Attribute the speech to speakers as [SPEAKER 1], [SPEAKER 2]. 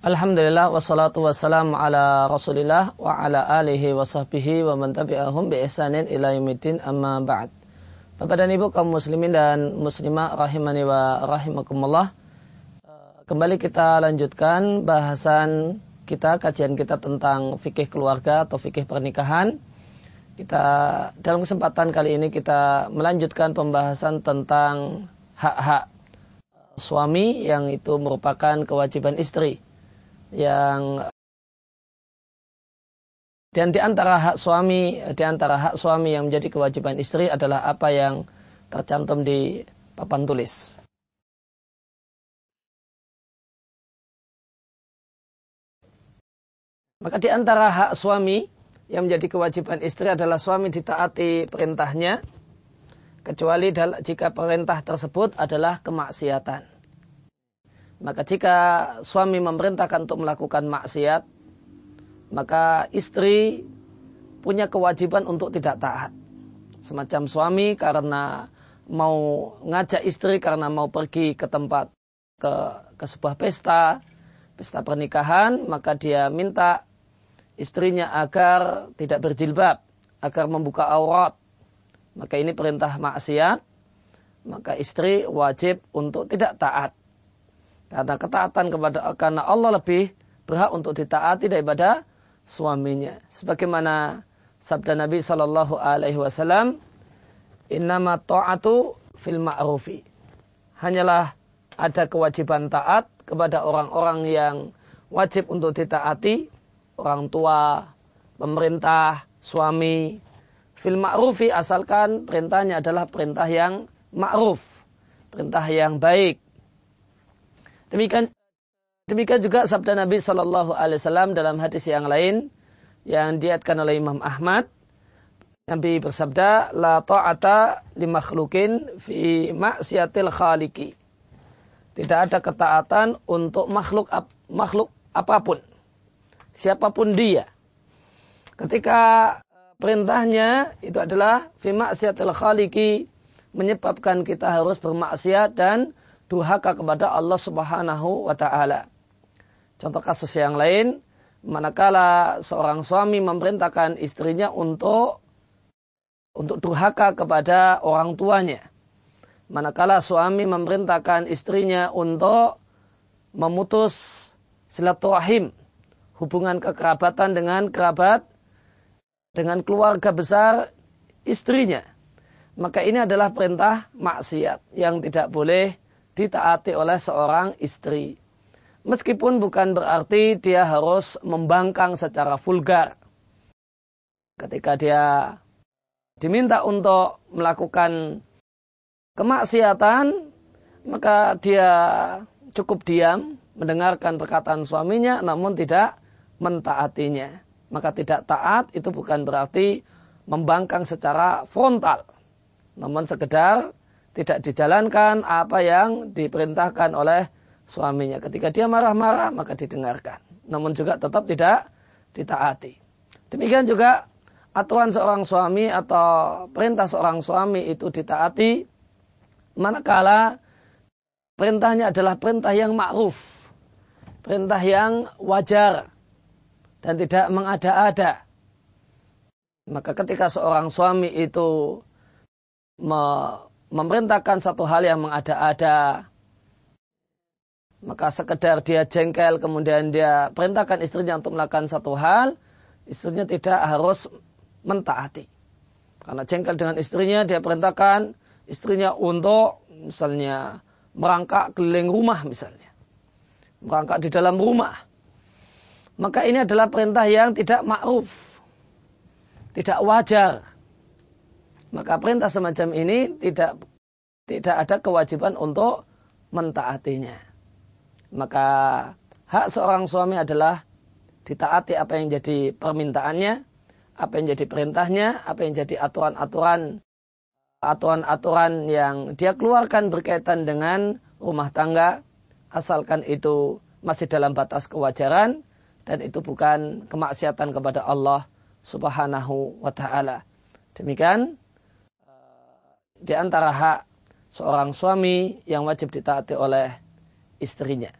[SPEAKER 1] Alhamdulillah wassalatu wassalamu ala Rasulillah wa ala alihi wa sahbihi wa man tabi'ahum bi ihsanin ila yaumiddin, amma ba'd. Bapak dan Ibu kaum muslimin dan muslimah rahimani wa rahimakumullah. Kembali kita lanjutkan bahasan kita, kajian kita tentang fikih keluarga atau fikih pernikahan. Kita dalam kesempatan kali ini kita melanjutkan pembahasan tentang hak-hak suami yang itu merupakan kewajiban istri. Dan di antara hak suami yang menjadi kewajiban istri adalah apa yang tercantum di papan tulis. Maka di antara hak suami yang menjadi kewajiban istri adalah suami ditaati perintahnya, kecuali jika perintah tersebut adalah kemaksiatan. Maka jika suami memerintahkan untuk melakukan maksiat, maka istri punya kewajiban untuk tidak taat. Semacam suami karena mau ngajak istri karena mau pergi ke tempat ke sebuah pesta pernikahan, maka dia minta istrinya agar tidak berjilbab, agar membuka aurat. Maka ini perintah maksiat, maka istri wajib untuk tidak taat. Karena Allah lebih berhak untuk ditaati daripada suaminya. Sebagaimana sabda Nabi Shallallahu Alaihi Wasallam, "Innama ta'atu fil ma'rufi." Hanyalah ada kewajiban taat kepada orang-orang yang wajib untuk ditaati, orang tua, pemerintah, suami. Fil ma'rufi, asalkan perintahnya adalah perintah yang ma'ruf, perintah yang baik. Demikian juga sabda Nabi Shallallahu Alaihi Wasallam dalam hadis yang lain yang diriwayatkan oleh Imam Ahmad. Nabi bersabda, "La ta'ata li makhlukin fi maksiatil khaliqi." Tidak ada ketaatan untuk makhluk apapun, siapapun dia, ketika perintahnya itu adalah fi maksiatil khaliqi, menyebabkan kita harus bermaksiat dan durhaka kepada Allah Subhanahu wa ta'ala. Contoh kasus yang lain, manakala seorang suami memerintahkan istrinya untuk durhaka kepada orang tuanya. Manakala suami memerintahkan istrinya untuk memutus silaturahim, hubungan kekerabatan dengan keluarga besar istrinya. Maka ini adalah perintah maksiat yang tidak boleh ditaati oleh seorang istri. Meskipun bukan berarti dia harus membangkang secara vulgar. Ketika dia diminta untuk melakukan kemaksiatan, maka dia cukup diam, mendengarkan perkataan suaminya, namun tidak mentaatinya. Maka tidak taat itu bukan berarti membangkang secara frontal, namun sekedar tidak dijalankan apa yang diperintahkan oleh suaminya. Ketika dia marah-marah, maka didengarkan. Namun juga tetap tidak ditaati. Demikian juga aturan seorang suami atau perintah seorang suami itu ditaati manakala perintahnya adalah perintah yang ma'ruf, perintah yang wajar dan tidak mengada-ada. Maka ketika seorang suami itu memerintahkan satu hal yang mengada-ada, maka sekedar dia jengkel kemudian dia perintahkan istrinya untuk melakukan satu hal, istrinya tidak harus mentaati. Karena jengkel dengan istrinya, dia perintahkan istrinya untuk misalnya merangkak keliling rumah misalnya, merangkak di dalam rumah. Maka ini adalah perintah yang tidak ma'ruf, tidak wajar. Maka perintah semacam ini tidak ada kewajiban untuk mentaatinya. Maka hak seorang suami adalah ditaati apa yang jadi permintaannya, apa yang jadi perintahnya, apa yang jadi aturan-aturan yang dia keluarkan berkaitan dengan rumah tangga, asalkan itu masih dalam batas kewajaran dan itu bukan kemaksiatan kepada Allah Subhanahu wa ta'ala. Demikian di antara hak seorang suami yang wajib ditaati oleh istrinya.